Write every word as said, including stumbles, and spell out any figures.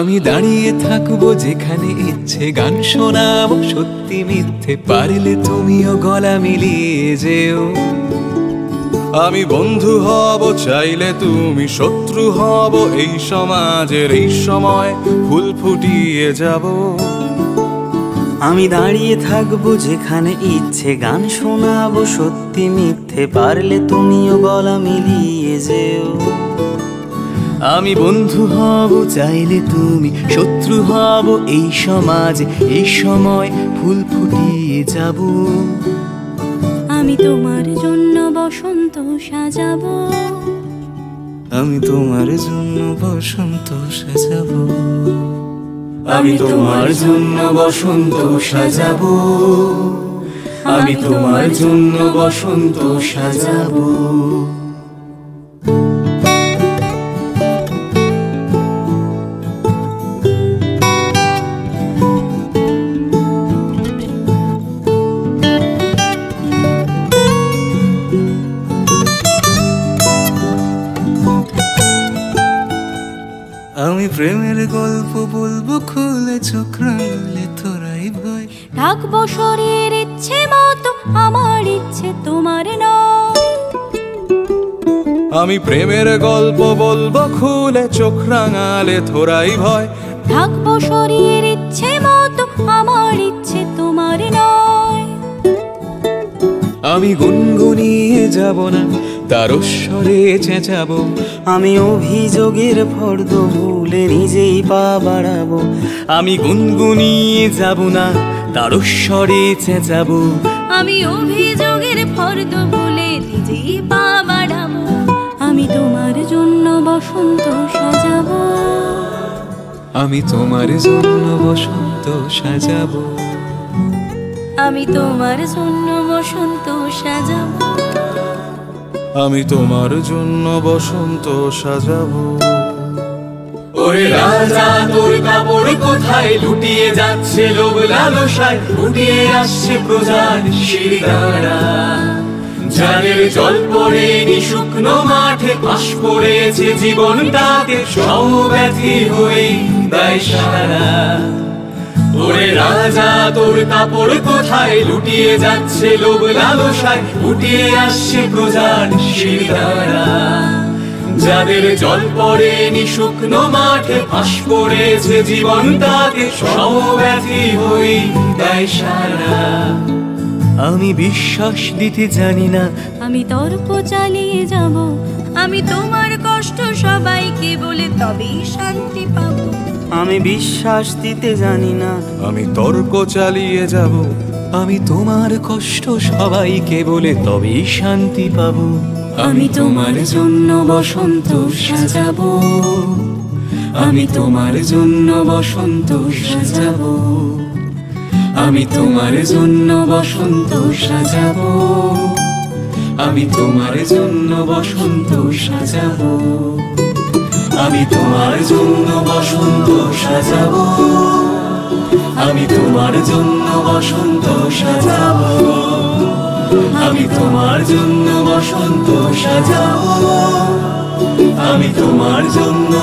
আমি দাঁড়িয়ে থাকবো যেখানে ইচ্ছে, গান শোনাবো সত্যি মিথ্যে, পারলে তুমিও গলা মিলিয়ে যেও। আমি বন্ধু হব চাইলে তুমি শত্রু হব, এই সমাজের এই সময় ফুল ফুটিয়ে যাব। আমি দাঁড়িয়ে থাকবো যেখানে ইচ্ছে, গান শোনাবো সত্যি মিথ্যে, পারলে তুমিও গলা মিলিয়ে যেও। আমি বন্ধু হব চাইলে তুমি শত্রু হব, এই সমাজে এই সময় ফুল ফুটিয়ে যাব। আমি তোমার জন্য বসন্ত সাজাবো, আমি তোমার জন্য বসন্ত সাজাবো, আমি তোমার জন্য বসন্ত সাজাবো, আমি তোমার জন্য বসন্ত সাজাবো। আমি প্রেমের গল্প বলবো খুলে, চোখ রাঙালে তোরাই ভয়। ডাকবো শরীর ইচ্ছে মতো, আমার ইচ্ছে তোমার নয়। আমি প্রেমের গল্প বলবো খুলে, চোখ রাঙালে তোরাই ভয়। ডাকবো শরীর ইচ্ছে মতো, আমার ইচ্ছে তোমার নয়। আমি গুনগুনিয়ে যাব না, তারস্বরে চেঁচাবো। আমি অভিযোগের ফর্দ ভুলে নিজেই পা বাড়াবো। আমি গুনগুনিয়ে যাব না, তারস্বরে চেঁচাবো। আমি অভিযোগের ফর্দ ভুলে নিজেই পা বাড়াবো। আমি তোমার জন্য বসন্ত সাজাবো, আমি তোমার জন্য বসন্ত সাজাবো, আমি তোমার জন্য বসন্ত সাজাবো, আমি তোমার জন্য বসন্ত সাজাবো। ওরে রাজা তোর কাপড় কোথায়, লুটিয়ে যাচ্ছে লোভ লালসায়, লুটিয়ে আসছে প্রজার শিরদাঁড়া। যাদের জল পড়েনি শুকনো মাঠে, পাশ পড়েছে জীবনটাকে সমব্যথী হয়ে দেয় সারা। ওরে রাজা তোর কাপড় কোথায়, লুটিয়ে যাচ্ছে লোভ লালসায়, লুটিয়ে আসছে প্রজার শিরদাঁড়া। যাদের জল পড়েনি শুকনো মাঠে, পাশ পড়েছে জীবনটাকে সমব্যথী হয়ে দেয় সারা। আমি বিশ্বাস দিতে জানি না, আমি তর্ক চালিয়ে যাব। আমি তোমার কষ্ট সবাইকে বলে তবেই শান্তি পাবো। আমি বিশ্বাস দিতে জানি না, আমি তর্ক চালিয়ে যাব। আমি তোমার কষ্ট সবাইকে বলে তবেই শান্তি পাবো। আমি তোমার জন্য বসন্ত সাজাবো, আমি তোমার জন্য বসন্ত সাজাবো, আমি তোমার জন্য বসন্ত সাজাবো, আমি তোমার জন্য বসন্ত সাজাবো, আমি তোমার জন্য বসন্ত সাজাবো, আমি তোমার জন্য বসন্ত সাজাবো, আমি তোমার জন্য বসন্ত সাজাবো, আমি তোমার জন্য